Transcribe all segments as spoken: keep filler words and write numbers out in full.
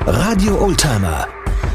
Radio Oldtimer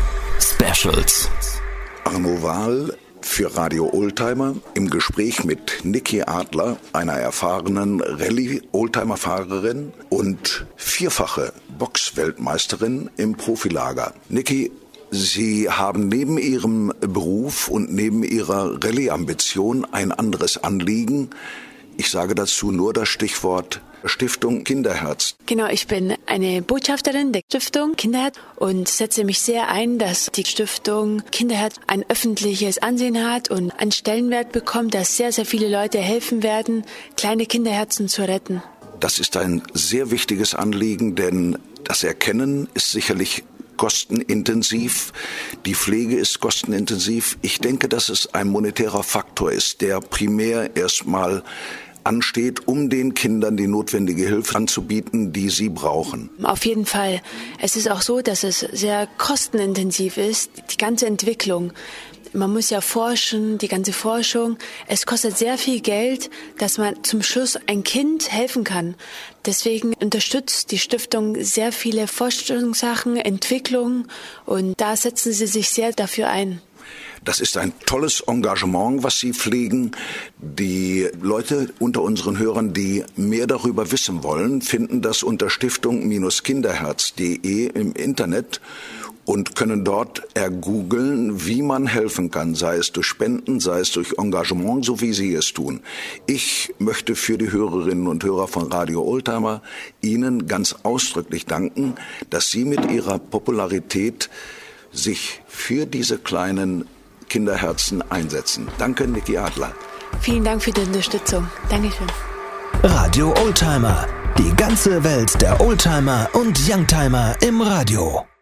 Specials. Arno Wahl für Radio Oldtimer im Gespräch mit Niki Adler, einer erfahrenen Rallye-Oldtimer-Fahrerin und vierfache Boxweltmeisterin im Profilager. Niki, Sie haben neben Ihrem Beruf und neben Ihrer Rallye-Ambition ein anderes Anliegen. Ich sage dazu nur das Stichwort Stiftung Kinderherz. Genau, ich bin eine Botschafterin der Stiftung Kinderherz und setze mich sehr ein, dass die Stiftung Kinderherz ein öffentliches Ansehen hat und einen Stellenwert bekommt, dass sehr, sehr viele Leute helfen werden, kleine Kinderherzen zu retten. Das ist ein sehr wichtiges Anliegen, denn das Erkennen ist sicherlich kostenintensiv, die Pflege ist kostenintensiv. Ich denke, dass es ein monetärer Faktor ist, der primär erstmal ansteht, um den Kindern die notwendige Hilfe anzubieten, die sie brauchen. Auf jeden Fall. Es ist auch so, dass es sehr kostenintensiv ist, die ganze Entwicklung. Man muss ja forschen, die ganze Forschung. Es kostet sehr viel Geld, dass man zum Schluss ein Kind helfen kann. Deswegen unterstützt die Stiftung sehr viele Forschungssachen, Entwicklungen und da setzen sie sich sehr dafür ein. Das ist ein tolles Engagement, was Sie pflegen. Die Leute unter unseren Hörern, die mehr darüber wissen wollen, finden das unter stiftung Kinderherz punkt de im Internet und können dort ergoogeln, wie man helfen kann, sei es durch Spenden, sei es durch Engagement, so wie Sie es tun. Ich möchte für die Hörerinnen und Hörer von Radio Oldtimer Ihnen ganz ausdrücklich danken, dass Sie mit Ihrer Popularität sich für diese kleinen Kinderherzen einsetzen. Danke, Niki Adler. Vielen Dank für die Unterstützung. Dankeschön. Radio Oldtimer. Die ganze Welt der Oldtimer und Youngtimer im Radio.